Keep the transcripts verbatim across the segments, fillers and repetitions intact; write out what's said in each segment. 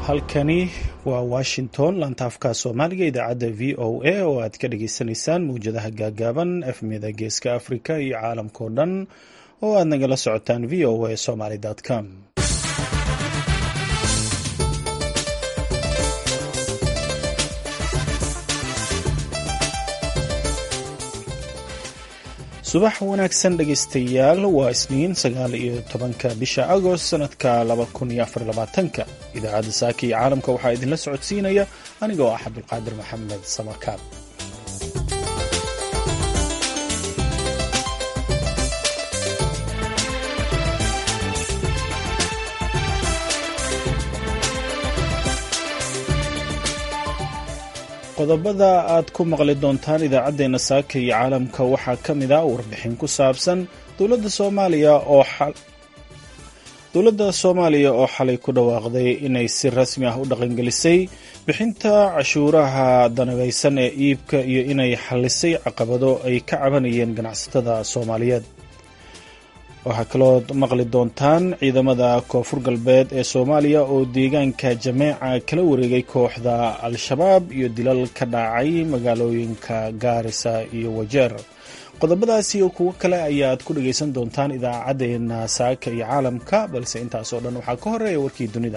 halkani waa Washington lantaafka Soomaaliga idaacadda V O A oo aad ka dhageysanaysaan muujadaha gaagaaban efmiyada geeska Afrika iyo caalamkao dhan oo aad nagala socotaan v o a somali dot com. subax wanaagsan dhegeystayaal waa isniin sagaal iyo tobanka bisha agost sanadka laba kun iyo afar iyo labaatanka idaacadda saaka iyo caalamka waxaa idinla socodsiinaya anigoo ah Cabdulqaadir Maxamed Samarkaab. qodobada aad ku maqli doontaan idaacadeena saaka iyo caalamka waxaa ka mid ah warbixin ku saabsan dowladda Soomaaliya oo xal dowladda Soomaaliya oo xalay ku dhawaaqday inay si rasmi ah u dhaqangelisay bixinta cashuuraha danagaysan ee iibka iyo inay xalisay caqabado ay ka cabanayeen ganacsatada Soomaaliyeed. waxaa kaloo maqli doontaan ciidamada koonfur galbeed ee Soomaaliya oo deegaanka Jameeca kala wareegay kooxda Al-Shabaab iyo dilal ka dhacay magaalooyinka Gaarisa iyo Wajeer. qodobadaasi iyo kuwo kale ayaad ku dhageysan doontaan idaacadeena saaka iyo caalamka, balse intaas oo dhan waxaa ka horeeya warkii dunida.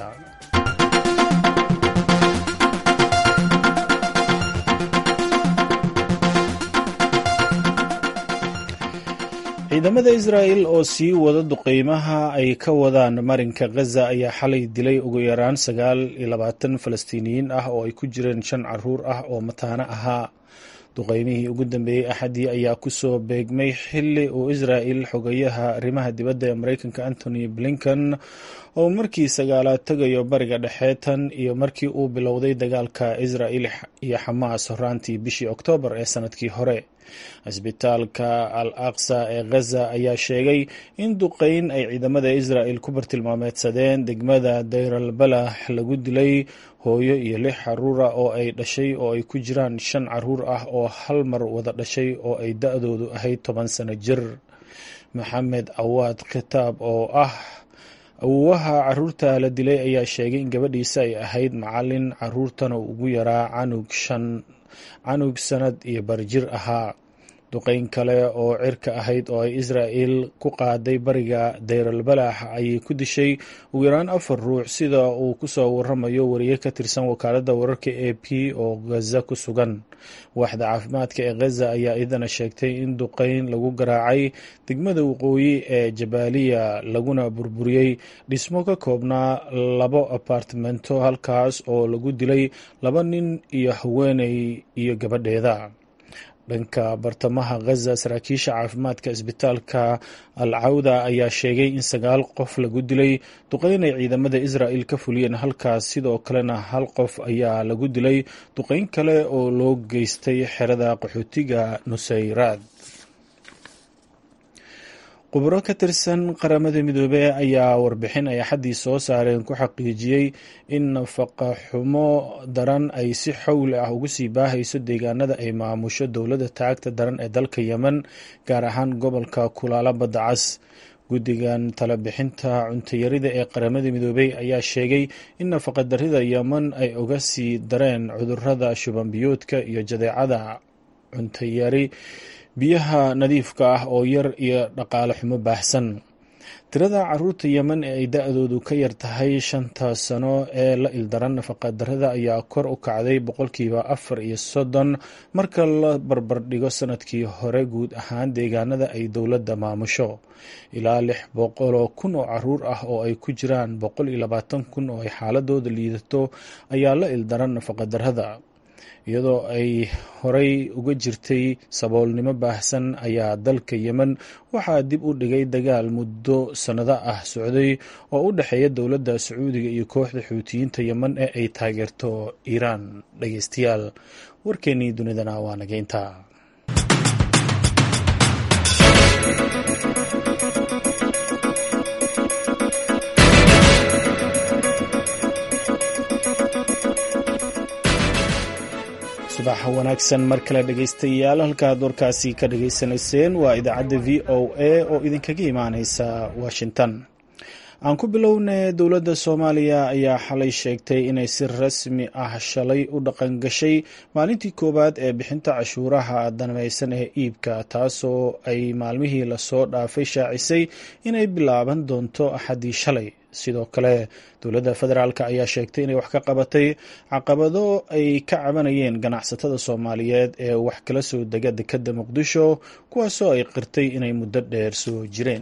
ciidamada Israa'iil oo sii wada duqeymaha ay ka wadaan marinka Gaza ayaa xalay dilay ugu yaraan sagaal iyo labaatan Falastiiniyiin ah oo ay ku jireen shan caruur ah oo mataano ahaa. duqeymihii ugu dambeeyey Axadii ayaa kusoo beegmay xilli uu Israa'iil xogayaha arrimaha dibadda ee Mareykanka Anthony Blinken oo markii sagaalaad tagayo bariga dhexe tan iyo markii uu bilowday dagaalka Israa'iil iyo Xamaas horaantii bishii Oktoobar ee sanadkii hore. Isbitaalka Al-Aqsa ee Gaza ayaa sheegay in duqeyn ay ciidamada Israa'iil ku bartilmaameedsadeen degmada Deir al-Balah lagu dilay hooyo iyo lix caruur ah oo ay dhashay oo ay ku jiraan shan caruur ah oo hal mar wada dhashay oo ay da'doodu ahayd toban sano jir. Maxamed Awaad Khitaab oo ah awoowaha caruurta la dilay ayaa sheegay in gabadhiisa ay ahayd macalin caruurtana ugu yaraa canug shan canug sanad iyo barjir ahaa. duqeyn kale oo cirka ahayd oo ay Israa'iil ku qaaday bariga Deir al-Balah ayay ku dishay ugu yaraan afar ruux sida uu ku soo waramayo wariye ka tirsan wakaaladda wararka A P oo Gaza ku sugan. waaxda caafimaadka ee Gaza ayaa idana sheegtay in duqeyn lagu garaacay degmada waqooyi ee Jabaaliya laguna burburiyey dhismo ka koobnaa labo apartmento halkaas oo lagu dilay laba nin iyo haweeney iyo gabadheeda. dhanka bartamaha Gaza saraakiisha caafimaadka isbitaalka Al-Cawda ayaa sheegay in sagaal qof lagu dilay duqeyn ay ciidamada Israa'iil ka fuliyeen halkaas, sidoo kalena hal qof ayaa lagu dilay duqeyn kale oo loo geystay xerada qaxootiga Nusayraad. khubaro ka tirsan qaramada midoobey ayaa warbixin ay Axadii soo saareen ku xaqiijiyey in nafaqa xumo daran ay si xawli ah ugu sii baahayso deegaanada ay maamusho dowladda taagta daran ee dalka Yemen, gaar ahaan gobolka Kulaala Badda Cas. guddigan tala bixinta cuntayarida ee qaramada midoobey ayaa sheegay in nafaqa darrida Yemen ay uga sii dareen cudurrada shuban biyoodka iyo jadeecada, cuntayari, biyaha nadiifka ah oo yar iyo dhaqaale xumo baahsan. tirada caruurta Yemen ee ay da'doodu ka yar tahay shanta sano ee la ildaran nafaqa darrada ayaa kor u kacday boqolkiiba afar iyo soddon marka la barbardhigo sanadkii hore guud ahaan deegaanada ay dowladda maamusho. ilaa lix boqol oo kun oo caruur ah oo ay ku jiraan boqol iyo labaatan kun oo ay xaaladooda liidato ayaa la ildaran nafaqa darrada. iyadoo ay horay uga jirtay saboolnimo baahsan ayaa dalka Yemen waxaa dib u dhigay dagaal muddo sanado ah socday oo u dhexeeya dowladda Sacuudiga iyo kooxda Xuutiyiinta Yemen ee ay taageerto Iiraan. dhageystayaal warkeenii dunidana waa naga intaa. subax wanaagsan mar kale dhegeystayaal, halkaad warkaasi ka dhageysanayseen waa idaacadda V O A oo idinkaga imaaneysa Washington. aan ku bilownay dowladda soomaaliya ayaa xalay sheegtay inay si rasmi ah shalay u dhaqan gashay maalintii koowaad ee bixinta cashuuraha danmaysan ee iibka, taasoo ay maalmihii lasoo dhaafay shaacisay inay bilaaban doonto axaddii shalay. sidoo kale dowladda federaalk ayaa sheegtay inay wax ka qabatay caqabado ay ka cabanayeen ganacsatada soomaaliyeed ee wax kala soo dega dekedda muqdisho, kuwaasoo ay qirtay inay muddo dheer soo jireen.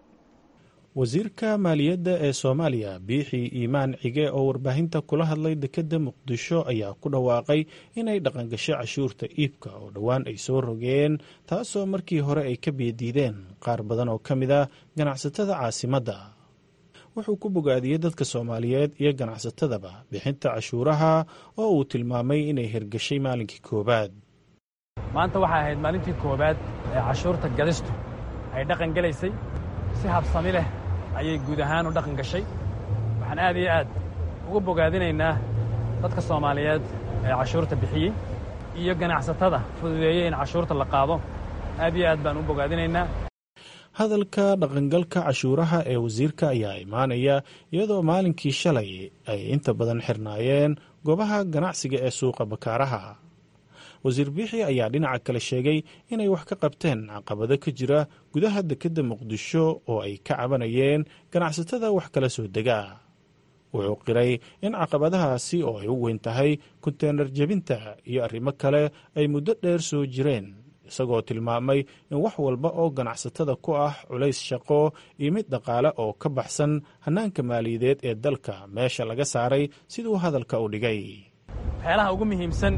wasiirka maaliyadda ee soomaaliya biixi iimaan cige oo warbaahinta kula hadlay dekedda muqdisho ayaa ku dhawaaqay inay dhaqangashay cashuurta iibka oo dhowaan ay soo rogeen, taasoo markii hore ay ka beediideen qaar badan oo ka mid a ganacsatada caasimadda. wuxuu ku bogaadiyey dadka soomaaliyeed iyo ganacsatadaba bixinta cashuuraha oo uu tilmaamay inay hirgashay maalinkii koowaad. maanta waxay ahayd maalintii koowaad ee cashuurta gadistu ay dhaqan gelaysay. si habsami leh ayay guud ahaan u dhaqan gashay. waxaan aad iyo aad ugu bogaadinaynaa dadka soomaaliyeed ee cashuurta bixiyey iyo ganacsatada fududeeyey in cashuurta la qaado. aad iyo aad baan u bogaadinaynaa. hadalka dhaqangalka cashuuraha ee wasiirka ayaa imaanaya iyadoo maalinkii shalay ay inta badan xirnaayeen goobaha ganacsiga ee suuqa bakaaraha. wasiir biixi ayaa dhinaca kale sheegay inay wax ka qabteen caqabado ka jira gudaha dekedda muqdisho oo ay ka cabanayeen ganacsatada wax kala soo dega. wuxuu qiray in caqabadahaasi oo ay u weyn tahay konteenar jebinta iyo arrimo kale ay muddo dheer soo jireen, isagoo tilmaamay in wax walba oo ganacsatada ku ah culays shaqo iyo mid dhaqaale oo ka baxsan hannaanka maaliyadeed ee dalka meesha laga saaray siduu hadalka u dhigay. waxyaalaha ugu muhiimsan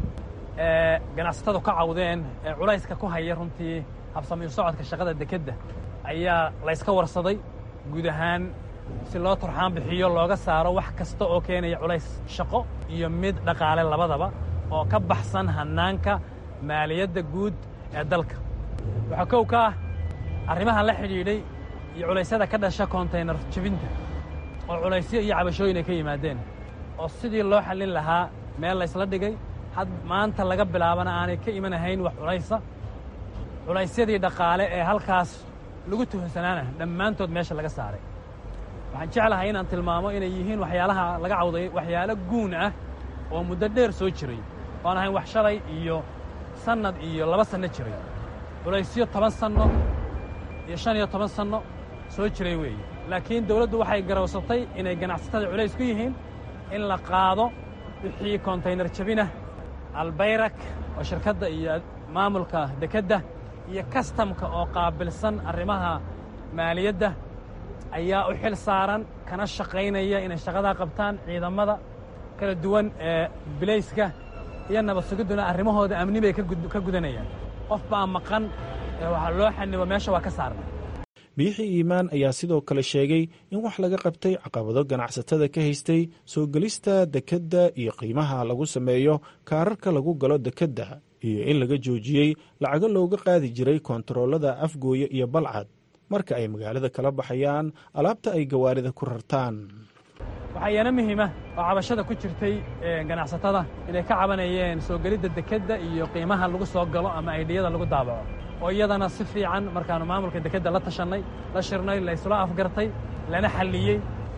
ee ganacsatadu ka cawdeen ee culayska ku haya runtii habsamiyo socodka shaqada dekedda ayaa layska warsaday guud ahaan si loo turxaan bixiyo looga saaro wax kasta oo keenaya culays shaqo iyo mid dhaqaale labadaba oo ka baxsan hannaanka maaliyadda guud ee dalka. waxaa kow ka ah arrimaha la xidhiidhay iyo culaysyada ka dhasha konteynar jebinta oo culaysyo iyo cabashooyin ay ka yimaadeen oo sidii loo xallin lahaa meel laysla dhigay. had maanta laga bilaabana aanay ka imanahayn wax culaysa. culaysyadii dhaqaale ee halkaas lagu tuhunsanaana dhammaantood meesha laga saaray. waxaan jeclahay inaan tilmaamo inay yihiin waxyaalaha laga cawday waxyaalo guun ah oo muddo dheer soo jiray, oan ahayn wax shalay iyo sannad iyo laba sanno jiray. culaysyo toban sanno iyo shan iyo toban sanno soo jiray weeye. laakiin dawladdu waxay garowsatay inay ganacsatada culays ku yihiin in la qaado wixii konteynar jabinah. albayrak oo shirkadda iyo maamulka dekedda iyo kastamka oo qaabilsan arrimaha maaliyadda ayaa u xil saaran kana shaqaynaya inay shaqadaa qabtaan. ciidamada kala duwan ee bilayska iyo nabad sugidduna arrimahooda amni bay ka gudanayaan. qof baa maqan ee waxaa loo xanibo meesha waa ka saarna. biixi iimaan ayaa sidoo kale sheegay in wax laga qabtay caqabado ganacsatada ka haystay soo gelista dekedda iyo qiimaha lagu sameeyo kaararka lagu galo dekedda, iyo in laga joojiyey lacago looga qaadi jiray koontaroolada afgooye iyo balcad marka ay magaalada kala baxayaan alaabta ay gawaarida ku rartaan. waxaa iyana muhiima oo cabashada ku jirtay ganacsatada inay ka cabanayeen soo gelidda dekedda iyo qiimaha lagu soo galo ama aydhiyada lagu daabaco, oo iyadana si fiican markaannu maamulka dekedda la tashannay, la shirnay, laysula afgartay, lana xalliyey.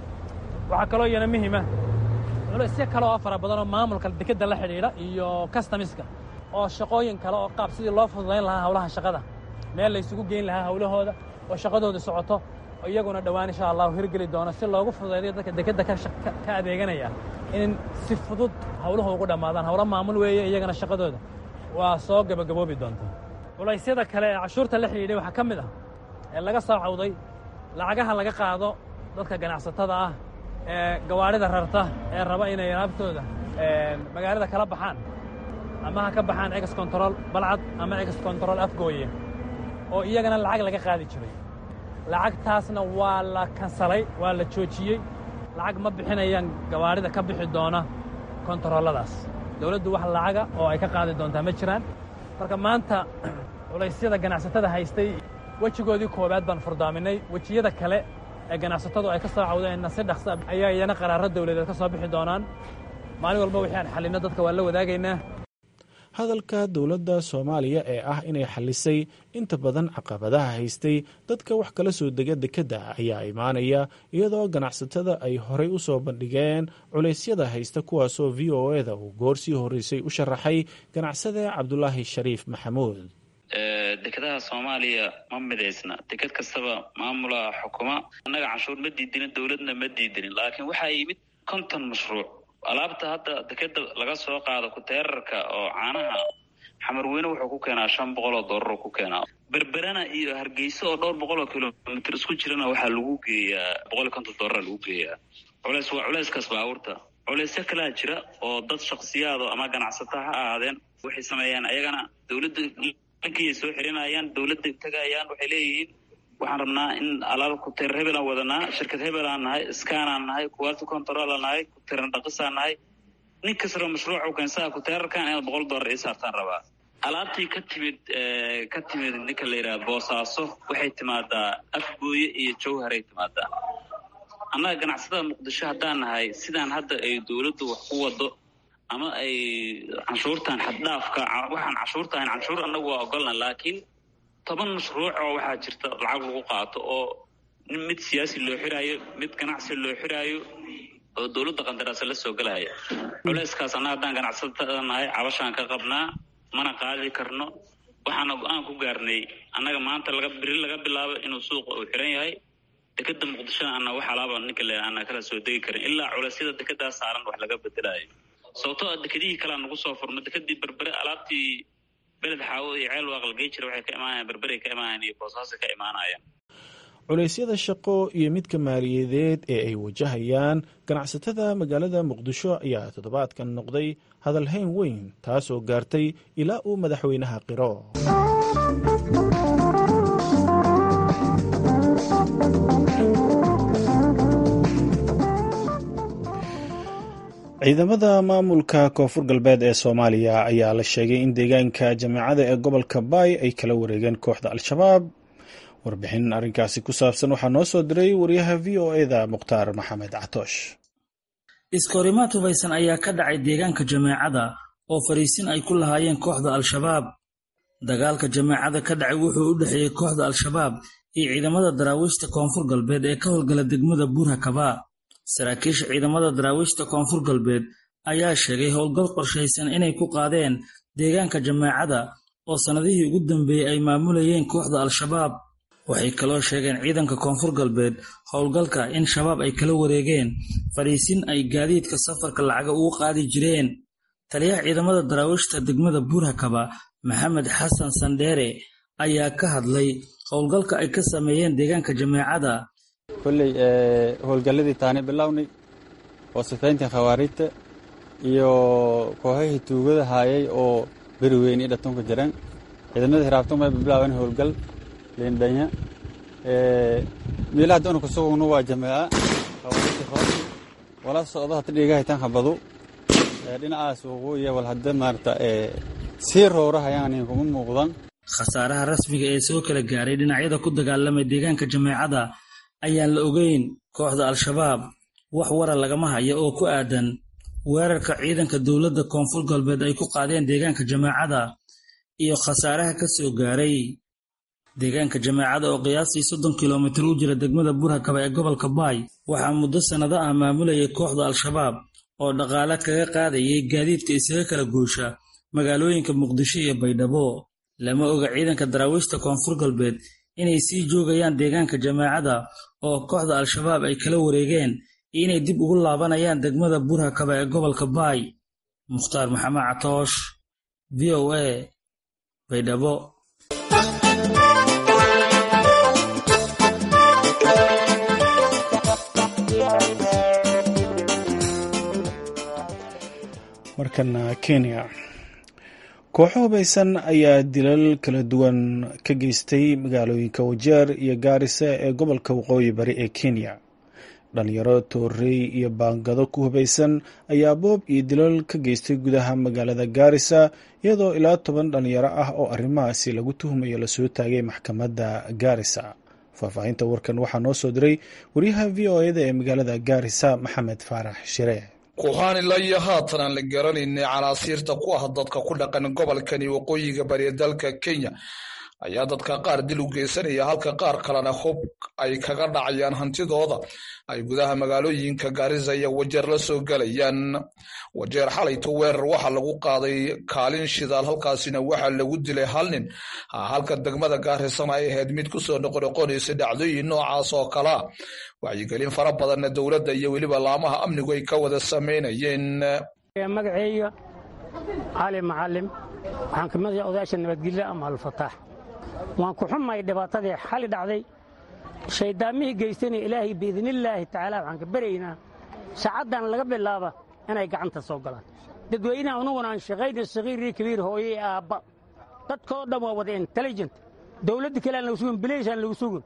waxaa kaloo iyana muhiima culaysyo kale oo fara badan oo maamulka dekedda la xidhiidha iyo kastamiska oo shaqooyin kale oo qaab sidii loo fududayn lahaa hawlaha shaqada meel laysugu geyn lahaa hawlahooda oo shaqadooda socoto, oo iyaguna dhowaan insha allahu hirgeli doono si loogu fududeeyo dadka dekedda ka adeeganaya in si fudud hawluhu ugu dhammaadaan. hawlo maamul weeye, iyagana shaqadooda waa soo gebagaboobi doonta. culaysyada kale ee cashuurta la xidhiidhay waxaa ka mid ah ee laga soo cawday lacagaha laga qaado dadka ganacsatada ah ee gawaarida rarta ee raba inay alaabtooda magaalada kala baxaan ama ha ka baxaan ex control balcad ama ex control afgooye, oo iyagana lacag laga qaadi jiray. lacagtaasna waa la kansalay, waa la joojiyey. lacag ma bixinayaan gawaarida ka bixi doona kontarooladaas. dawladdu wax lacaga oo ay ka qaadi doontaa ma jiraan. marka maanta culaysyada ganacsatada haystay wejigoodii koowaad baan furdaaminay. wejiyada kale ee ganacsatadu ay ka soo cawdeenna si dhaqsa ayaa iyana qaraaro dawladeed ka soo bixi doonaan. maalin walba wixii aan xallinno dadka waa la wadaagaynaa. hadalka dowladda soomaaliya ee ah inay xalisay inta badan caqabadaha haystay dadka wax kala soo dega dekedda ayaa imaanaya iyadoo ganacsatada ay horey u soo bandhigeen culeysyada haysta kuwaasoo v o eda uu goorsii horreysay u sharaxay ganacsade cabdulaahi shariif maxamuud. dekedaha soomaaliya ma midaysna, deked kastaba maamula xukuma. annaga canshuur ma diidinin, dowladna ma diidinin, laakiin waxaa yimid konton mashruuc. alaabta hadda dekeda laga soo qaado kuteerarka oo caanaha xamarweyne wuxuu ku keenaa shan boqol oo doolar ku keenaa. berberana iyo hargeysa oo dhowr boqol oo kilomitr isku jirana waxaa lagu geeyaa boqol iyo konton doolar lagu geeyaa. culeys waa culeyskaas baabuurta. culeysyo kalaa jira oo dad shaksiyaado ama ganacsata ha ahaadeen waxay sameeyaan ayagana dowladda dhankiyay soo xirinayaan, dowladda tagayaan, waxay leeyihiin waxaan rabnaa in alaab kuteer hebel aan wadanaa, shirkad hebel aan nahay, iskaan nahay, quality control aan nahay, kuteeran dhaqisaan nahay. nin kastoo mashruuca u keensaa kuteerarkan inaad boqol doolar ii saartaan rabaa. alaabtii ka timid ka timid ninka la yidhaha boosaaso waxay timaadaa afgooye iyo jawharay timaadaa. annaga ganacsatada muqdisho haddaan nahay, sidaan hadda ay dowladdu wax ku wado ama ay canshuurtan xaddhaafka waxaan canshuurtahayn canshuur annagu waa ogolna, laakiin toban mashruuc oo waxaa jirta lacag lagu qaato oo mid siyaasi loo xiraayo, mid ganacsi loo xiraayo, oo dowladda qandaraasa la soo gelaya. culeyskaas annaga haddaan ganacsatada nahay cabashaan ka qabnaa, mana qaadi karno. waxaana go-aan ku gaarnay annaga maanta laga biri laga bilaabo inuu suuqa uu xiran yahay. dekeda muqdishona ana wax alaaba ninka le ana kala soo degi karin ilaa culeysyada dekedaa saaran wax laga bedelayo. sababtoo ah dekedihii kalea nagu soo furma. dekedii berbere alaabtii beled xaawo iyo ceel waaqalgey jira waxay ka imaanayaan, berberay ka imaanayaan iyo boosaaso ka imaanayaan. culeysyada shaqo iyo midka maaliyadeed ee ay wajahayaan ganacsatada magaalada muqdisho ayaa toddobaadkan noqday hadalhayn weyn, taasoo gaartay ilaa uu madaxweynaha qiro. ciidamada maamulka koonfur galbeed ee soomaaliya ayaa la sheegay in deegaanka jameecada ee gobolka baay ay kala wareegeen kooxda al-shabaab. warbixin arrinkaasi ku saabsan waxaa noo soo diray wariyaha v o eda mukhtaar maxamed catoosh. iskahorimaad hubaysan ayaa ka dhacay deegaanka jameecada oo fariisin ay ku lahaayeen kooxda al-shabaab. dagaalka jameecada ka dhacay wuxuu u dhexeeyey kooxda al-shabaab iyo ciidamada daraawiishta koonfur galbeed ee ka howlgala degmada buurhakaba. saraakiisha ciidamada daraawiishta koonfur galbeed ayaa sheegay howlgal qorshaysan inay ku qaadeen deegaanka jameecada oo sannadihii ugu dambeeyey ay maamulayeen kooxda al-shabaab. waxay kaloo sheegeen ciidanka koonfur galbeed howlgalka in shabaab ay kala wareegeen fariisin ay gaadiidka safarka lacaga ugu qaadi jireen. taliyaha ciidamada daraawiishta degmada buurhakaba maxamed xasan sandheere ayaa ka hadlay howlgalka ay ka sameeyeen deegaanka jameecada. kolley howlgalladii taani bilownay oo sifayntii khawaarijta iyo kooxihii tuugada haayay oo beri weyn iyo dhatunka jireen. ciidamada hiraabtan bay bilaabeen howlgal leendhanya meelaha doona kusugugna waa jameeca khawaarijta kooxi wala socdo hata dhiigahaytan habadu dhinacaas waqooyiya wal hadda maarata sii roorahayaan kuma muuqdan. khasaaraha rasmiga ee soo kala gaaray dhinacyada ku dagaalamay deegaanka jameecada ayaan la ogeyn. kooxda al-shabaab wax wara lagama hayo oo ku aadan weerarka ciidanka dowladda koonfur galbeed ay ku qaadeen deegaanka jameecada iyo khasaaraha ka soo gaaray. deegaanka jameecada oo qiyaastii soddon kilomitir u jira degmada buurhakaba ee gobolka baay waxaa muddo sannado ah maamulayay kooxda al-shabaab oo dhaqaale kaga qaadayay gaadiidka isaga kala goosha magaalooyinka muqdisho iyo baydhabo. lama oga ciidanka daraawiishta koonfur galbeed inay sii joogayaan deegaanka jameecada oo kooxda al-shabaab ay kala wareegeen iyo inay dib ugu laabanayaan degmada buurhakaba ee gobolka baay. mukhtaar maxamed catoosh, v o a, baydhabo. markana kenya, kooxo hubaysan ayaa dilal kala duwan ka geystay magaalooyinka wajeer iyo gaarisa ee gobolka waqooyi bari ee kenya. dhalinyaro toorey iyo baangado ku hubaysan ayaa boob iyo dilal ka geystay gudaha magaalada gaarisa, iyadoo ilaa toban dhalinyaro ah oo arrimahaasi lagu tuhumayo lasoo taagay maxkamadda gaarisa. faahfaahinta warkan waxaa noo soo diray wariyaha v o eda ee magaalada gaarisa maxamed faarax shire. kooxaan ilaa iyo haatan aan la garanaynay canaasiirta ku ah dadka ku dhaqan gobolkani waqooyiga bari dalka Kenya ayaa dadka qaar dil u geysanaya halka qaar kalena hub ay kaga dhacayaan hantidooda ay gudaha magaalooyinka Garissa iyo Wajeer la soo galayaan. Wajeer xalayto weerar waxa lagu qaaday kaalin shidaal, halkaasina waxa lagu dilay hal nin, halka degmada Garissa ay ahayd mid ku soo noqonaysa dhacdooyin noocaas oo kala wacyigelin fara badan dowladda iyo weliba laamaha amnigu ay ka wada sameynayeen. magacayga Ali Macallim waxaan ka mid yahay odayaasha nabadgelyo ama al-Fataax. waan ku xumay dhibaatadii xali dhacday shaydaamihii geystay ilaahay biidnillaahi tacaala waxaan ka baraynaa saacadan laga bilaaba inay gacanta soo galaan dadweynaha unuguna aan shaqaynay sagiir kabiir hooyay aabba dadkoo dhan waa wada intelligent dawladda kale aan lagu sugin bileyshan lagu sugin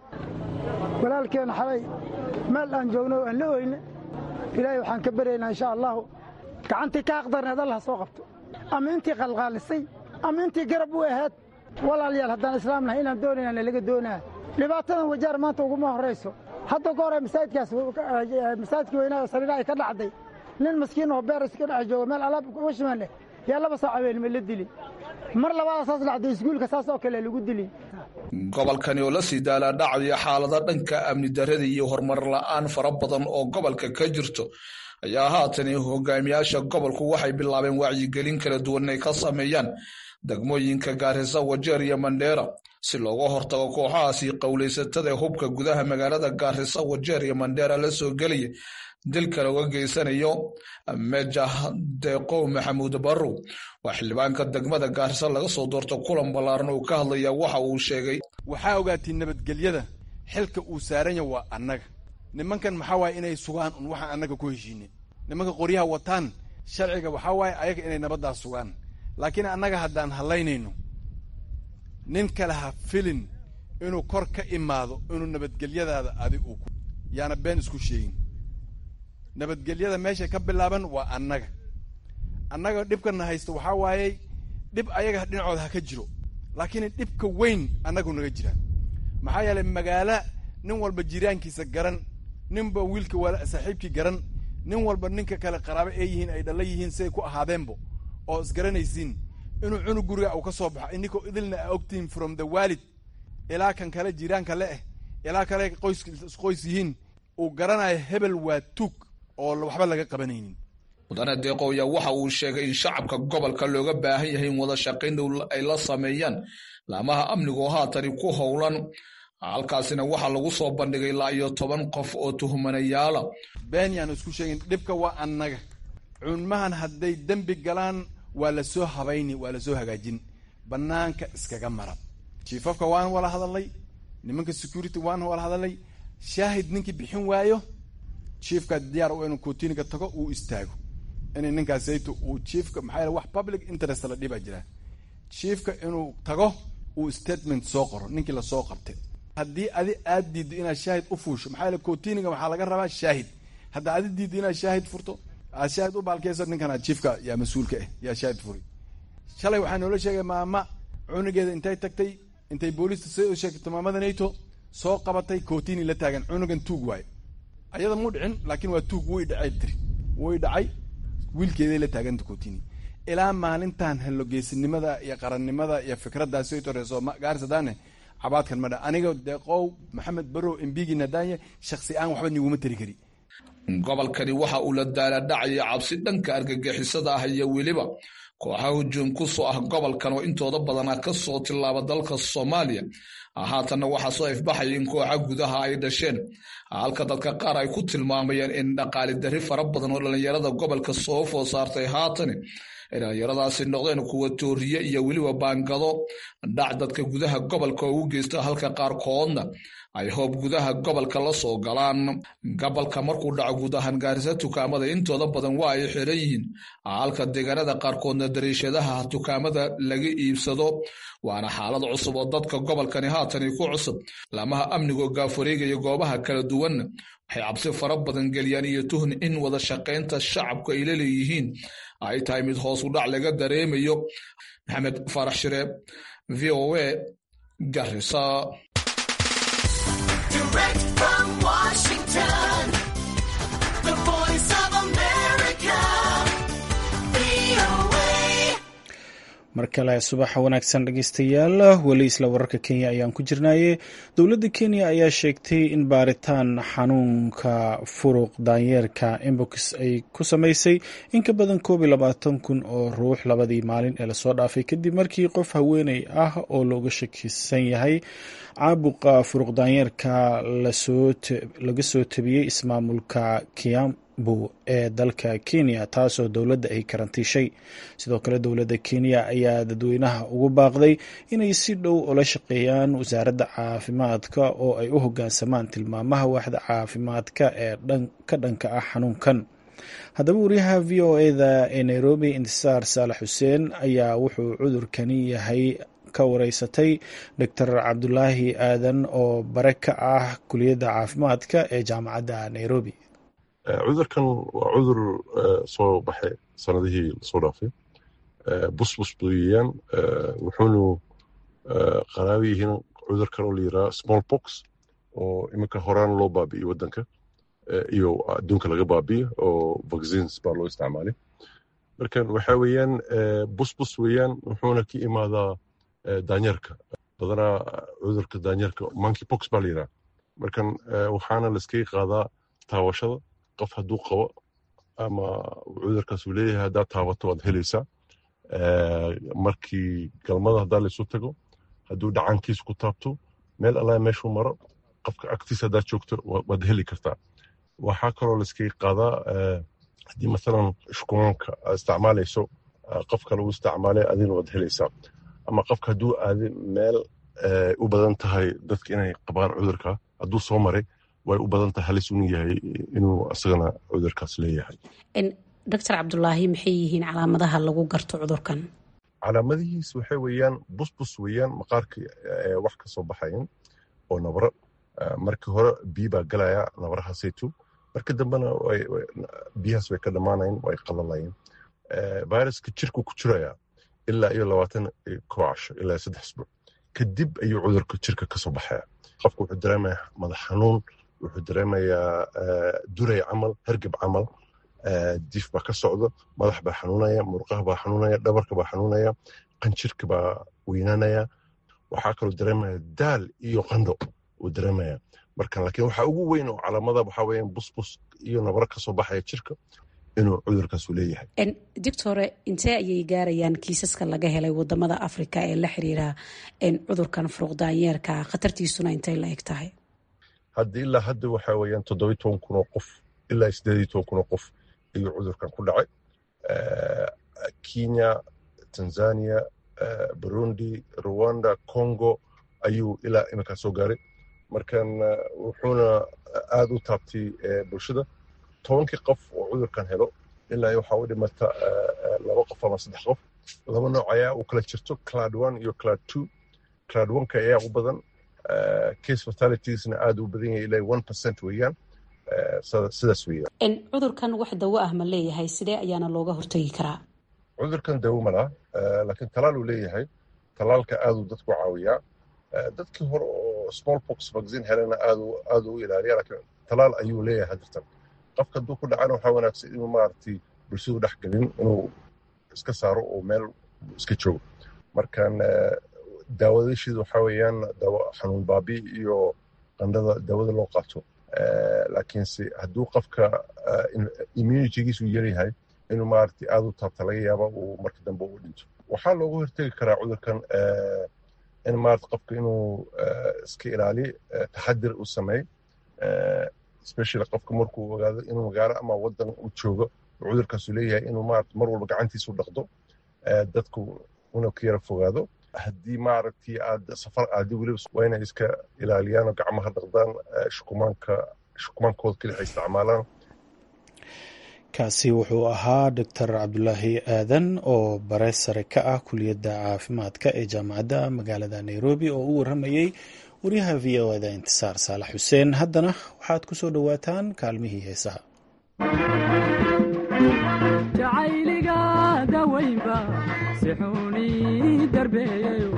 walaalkeen xalay meel aan joogno aan la oyne ilaahay waxaan ka baraynaa insha Allah gacantii ka aqdarneed Allah soo qabto ama intii qalqaalisay ama intii garab u ahayd walaalayaal haddaan islaamnahay inaan doonayna laga doonaa dhibaatadan Wajeer maanta ugu ma horeyso hadda goor ay masaajidkaas masaajidka weynaa sariira ay ka dhacday nin miskiin oo beer iska dhax jooga meel alaab uga shimaanay yaa laba saac weyn meel la dili mar labaad asaas dhacday iskuulka saas oo kale lagu dili. gobolkani oo la sii daala dhacaya xaalada dhanka amni darrada iyo horumar la'aan fara badan oo gobolka ka jirto ayaa haatan hogaamiyaasha gobolku waxay bilaabeen wacyigelin kala duwan ay ka sameeyaan degmooyinka Garissa, Wajeer iyo Mandera si looga hortago kooxahaasi qowleysatada hubka gudaha magaalada Garissa, Wajeer iyo Mandera la soo galay dilka looga geysanayo. Majah Deeqo Maxamuud Barrow waa xildhibaanka degmada Garissa laga soo doorto kulan balaaran oo ka hadlaya waxa uu sheegay waxaa ogaatay nabadgelyada xilka uu saaran yahay waa annaga nimankan maxaa waay inay sugaan un waxa annaga ku heshiinay nimanka qoryaha wataan sharciga waxaa waay ayaga inay nabadda sugaan laakiin annaga haddaan halaynayno nin kale ha filin inuu kor ka imaado inuu nabadgelyadaada adig uu yaana been isku sheegin nabadgelyada meesha ka bilaaban waa annaga annaga dhibkana haysto waxaa waayey dhib ayaga dhinacooda ha ka jiro laakiin dhibka weyn annagu naga jira maxaa yeelay magaalo nin walba jiraankiisa garan ninba wiilka wala saaxiibkii garan nin walba ninka kale qaraabo ay yihiin ay dhalla yihiin say ku ahaadeenbo oo isgaranaysiin inuu cunug guriga uu ka soo baxo inkoo idilna ogtiin from the walid ilaa kan kale jiraanka le eh ilaa kale qoys qoys yihiin uu garanayo hebel waa tuug oo waxba laga qabanaynin. Mudane Deeqo ayaa waxa uu sheegay in shacabka gobolka looga baahan yahay in wada shaqayn ay la sameeyaan laamaha amniga oo haatan ku howlan halkaasina waxa lagu soo bandhigay ilaa iyo toban qof oo tuhmanayaala. been yaan isku sheegin dhibka waa annaga cunmahan hadday dambi galaan waa la soo habayni waa la soo hagaajin banaanka iskaga mara chiefafka waan wala hadalay nimanka security waan wala hadalay shaahid ninkii bixin waayo chiefka diyaar oo inuu kootiniga tago uu istaago inay ninkaas sayto uu chiefka maxay wax public interest la dhiba jira chiefka inuu tago uu statement soo qoro ninkii la soo qabtay haddii adi aad diido inaad shaahid u fuusho maxay la kootiniga waxaa laga rabaa shaahid hadda adi diido inaad shaahid furto aad shaahid u baalkeysa ninkana chiefka yaa mas-uulka ah yaa shaahid furi shalay waxaa noola sheegay maama cunugeeda intay tagtay intay booliista soo sheegtay maamada NATO soo qabatay kootini la taagan cunugan tuug waay ayada muu dhicin laakiin waa tuug way dhacay tiri way dhacay wiilkeeday la taaganta kootini ilaa maalintan helo geesinimada iyo qarannimada iyo fikraddaas ay toreeso Garissa daane cabaadkan madha aniga Deeqow Maxamed Barrow imbigi nadaaya shakhsi aan waxba niguma tiri kari. gobolkani waxa uu la daala dhacay cabsi dhanka argagixisada ah iyo weliba kooxaha hujum ku soo ah gobolkan oo intooda badan ka soo tilaaba dalka Soomaaliya haatan waxa soo ifbaxay in kooxaha gudaha ay dhasheen halka dadka qaar ay ku tilmaamayeen in dhaqaale dari fara badan oo dhalinyarada gobolka soo food saartay haatan dhalinyaradaasi noqdeen kuwa tooriye iyo weliba baangado dhac dadka gudaha gobolka ugu geysta halka qaar koodna ay hoob gudaha gobolka la soo galaan. gobolka markuu dhaco guud ahaan Garissa dukaamada intooda badan waa ay xiran yihiin halka deegaanada qaarkoodna dariishadaha dukaamada laga iibsado waana xaalad cusub oo dadka gobolkani haatan ku cusub laamaha amniga gaafareegaya goobaha kala duwan waxay cabsi fara badan geliyaan iyo tuhn in wada shaqaynta shacabku ay leeyihiin ay tahay mid hoos u dhac laga dareemayo. Maxamed Farax Shire V O A Garissa. Direct from Washington, the voice of America. mar kale subaxa wanaagsan dhegeystayaal, weli isla wararka Kenya ayaan ku jirnaaye. Dowladda Kenya ayaa sheegtay in baaritaan xanuunka furuq daanyeerka mpox ay ku samaysay in ka badan koob iyo labaatan kun oo ruux labadii maalin ee lasoo dhaafay kadib markii qof haweeney ah oo looga shakisan yahay caabuqa furuq daanyeerka laga soo tabiyey ismaamulka Kiambu ee dalka Kenya, taasoo dowladda ay karantiishay. Sidoo kale dowladda Kenya ayaa dadweynaha ugu baaqday inay si dhow ula shaqeeyaan wasaaradda caafimaadka oo ay u hoggaansamaan tilmaamaha waaxda caafimaadka ee ka dhanka ah xanuunkan. Haddaba wariyaha v o e-da ee Nairobi Intisaar Saalax Xuseen ayaa wuxuu cudurkani yahay ka wareysatay Doctor Cabdulaahi Aadan oo bare ka ah kuliyadda caafimaadka ee jaamacadda Nairobi. cudurkan waa cudur soo baxay sanadihii lasoo dhaafay, busbus weeyaan, wuxuunu qaraabo yihiin cudur kale oo la yidhaha small pox oo iminka horaan loo baabi'iyey waddanka iyo adduunka laga baabi'iyo oo vaccines baa loo isticmaalay. markan waxaa weeyaan busbus weeyaan, wuxuuna ka imaadaa daanyeerka, badanaa cudurka daanyeerka monkey pox baa la yidhaha. markan waxaana layskaga qaadaa taawashada. qof hadduu qabo ama cudurkaas uu leeyahay haddaad taabato waad helaysaa. markii galmada haddaa laysu tago, hadduu dhacankiisa ku taabto, meel allaa meeshuu maro, qofka agtiisa haddaad joogto waad heli kartaa. waxaa kaloo layskaga qaadaa haddii masalan shukumaanka aad isticmaalayso, qof kale uu isticmaalay adina waad helaysaa. ama qofka hadduu aadi meel u badan tahay dadka inay qabaan cudurka, hadduu soo maray way u badan tahay halis uu yahay inuu asagana cudurkaas leeyahay. Doctor Cabdulaahi, maxay yihiin calaamadaha lagu garto cudurkan? calaamadihiis waxay weeyaan busbus weeyaan, maqaarka wax ka soo baxayan oo nabro. markii hore biyo baa galaya nabrahaasaytu, marka dambena biyahaas way ka dhammaanayeen, way qalalayeen. viruska jirku ku jiraya ilaa iyo labaatan koo casho ilaa saddex isbuuc kadib ayuu cudurka jirka ka soo baxaya. qofku wuxuu dareemayaa madax xanuun, wuxuu dareemayaa duray camal, hargab camal, diif baa ka socdo, madax baa xanuunaya, murqaha baa xanuunaya, dhabarka baa xanuunaya, qanjirka baa weynaanaya. waxaa kaloo dareemaya daal iyo qandho uu dareemaya. marka laakiin waxaa ugu weyn oo calaamada waxaa weeyaan busbus iyo nabro ka soo baxaya jirka inuu cudurkaasu leeyahay. doctore, intee ayay gaarayaan kiisaska laga helay wadamada Afrika ee la xiriira cudurkan furuq daanyeerka, khatartiisuna intay la eg tahay? hadda ilaa hadda waxaa weeyaan toddoba iyo toban kun oo qof ilaa siddeed iyo toban kun oo qof ayuu cudurkan ku dhacay. Kenya, Tanzania, Burundi, Rwanda, Congo ayuu ilaa iminkaa soo gaaray. markan wuxuuna aada u taabtay bulshada. tobankii qof oo cudurkan helo ilaa waxaa u dhimata laba qof ama saddex qof. laba nooc ayaa u kala jirto, clad one iyo clad two. clad one-ka ayaa u badan, case fatalities-na aada u badan yahay ilaa one percent weeyaan. sidaas weeyaan. cudurkan wax dawo ah ma leeyahay? sidee ayaana looga hortagi karaa? cudurkan dawo ma laha, laakiin talaal uu leeyahay. talaalka aaduu dadku caawiyaa. dadkii hore oo smallpox vaccine helena aada u ilaaliya, laakiin talaal ayuu leeyahay hadirtan. qofka hadduu ku dhacana waxaa wanaagsan inuu maaragtay bulshadu dhex gelin, inuu iska saaro oo meel iska joogo. markan daawadashiida waxaa weeyaan daawo xanuun baabi iyo qandhada daawada loo qaato. laakiinse hadduu qofka immunitygiisu yaryahay inuu maaragtay aada u taabta laga yaaba uu marka dambe u dhinto. waxaa looga hortegi karaa cudurkan in maarata qofka inuu iska ilaaliyo, taxadir u sameey, especially qofka markuu ogaado inuu magaalo ama wadan u joogo cudurkaasu leeyahay inuu maarata mar walba gacantiisu dhaqdo, dadku una ka yara fogaado. haddii maaragtii aad safar aadi weliba waa inay iska ilaaliyaan oo gacmaha dhaqdaan, shukumaanka shukumaankooda keli ay isticmaalaan. kaasi wuxuu ahaa Doctor Cabdulaahi Aadan oo bare sare ka ah kuliyadda caafimaadka ee jaamacadda magaalada Nairobi oo u waramayay wariyaha v o e-da Intisaar Saalax Xuseen. haddana waxaad ku soo dhowaataan kaalmihii heesaha. jacayliga dawaynba sixuuni darbeeyayo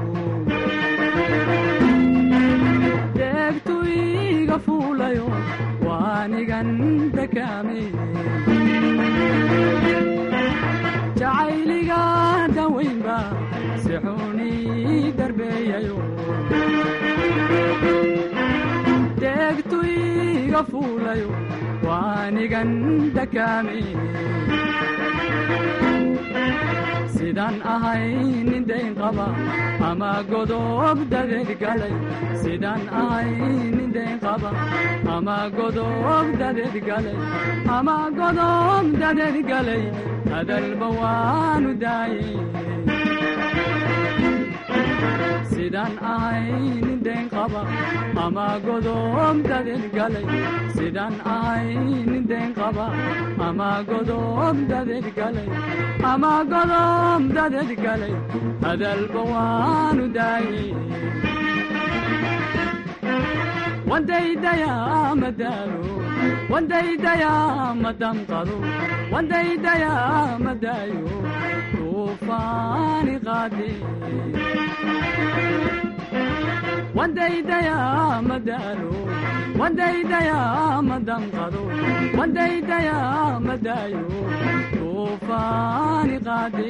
deegtu iga fuulayo waanigan dakaame jacayliga dawaynba sixuni darbeeyayo deegtu iga fuulayo waanigan dakaame sidaan ahay nin dayn qaba ama godob dadeed galay sidaan ahay nin dayn qaba ama godob dadeed galay ama godob dadeed galay hadalba waanu daayey sidaan ahay nin dayn qaba ama godob dadeed galay sidaan ahay nin dayn qaba ama godob dadeed galay ama godob dadeed galay hadalba waanu daayey wandaydayaa madaalo wandaydayaa madamqado wandaydayaa madaayo tuufaani qaade wandaydayaa madaalo wandaydayaa madamqado wandaydayaa madaayo tuufaani qaade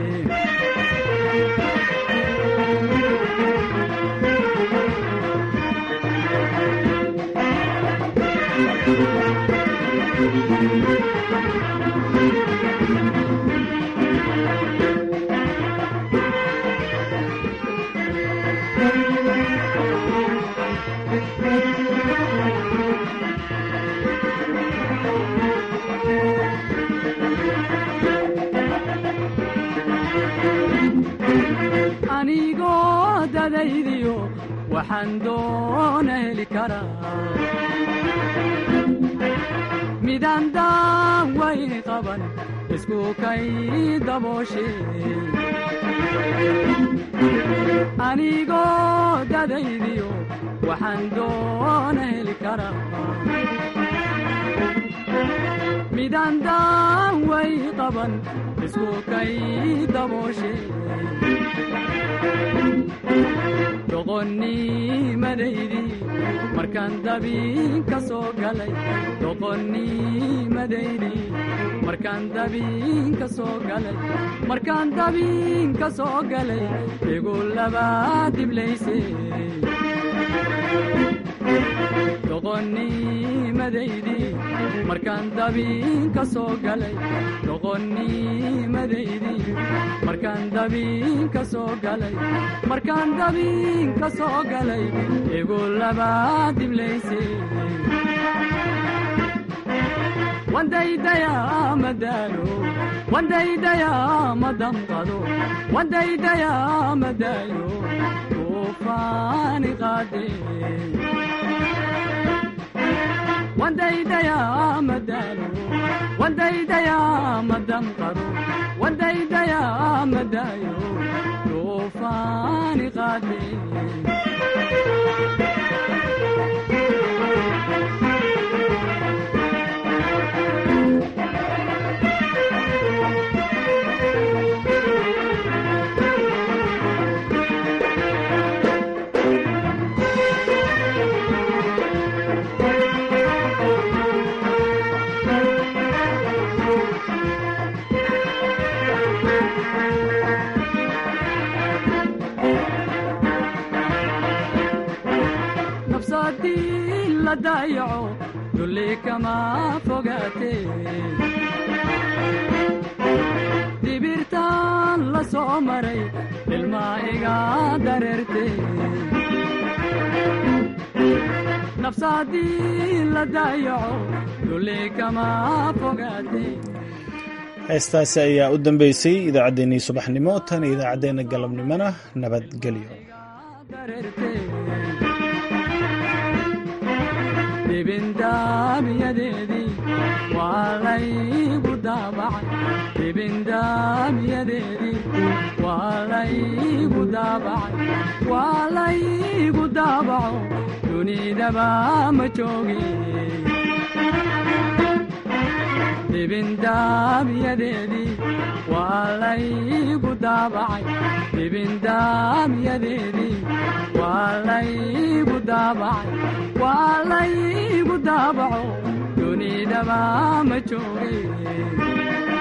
anigoo dadaydiyo waxaan doona heli karaa midaan daaway qaban isku kay dabooshe anigoo dadaydiyo waxaan doona heli karaa midaan daaway qaban isku kay dabooshe doqonnimadaydi markaan dabiin ka soo galay doqonnimadaydi markaan dabiin ka soo galay markaan dabiin ka soo galay igu labaa diblayse doqonnimadaydi markaan dabiin ka soo galay doqonnimadaydi markaan dabiin ka soo galay markaan dabiin ka soo galay igu labaa diblayse wandaydayaa madaalo wandaydayaa madamqado wandaydayaa madaayo tuufaani qaade wandaydayaa madaalo wandaydayaa madamqado wandaydayaa madaayo tuufaani qaade la daayaco dulli kama fogaate dibirtaan la soo maray ilmaa iga dareerte nafsaadii la daayaco dulli kama fogaate heestaasi ayaa u dambeysay idaacaddeenii subaxnimo tan idaacaddeenna galabnimona nabadgelyo dibindaamiyadeedii waa laygu daabacay dibindaamiyadeedii waa laygu daabacay waa laygu daabaco dunidaba ma joogi dibindaamiyadeedii waa laygu daabacay dibindaamiyadeedii waa laygu daabacay waa laygu daabaco dunidaba ma jooge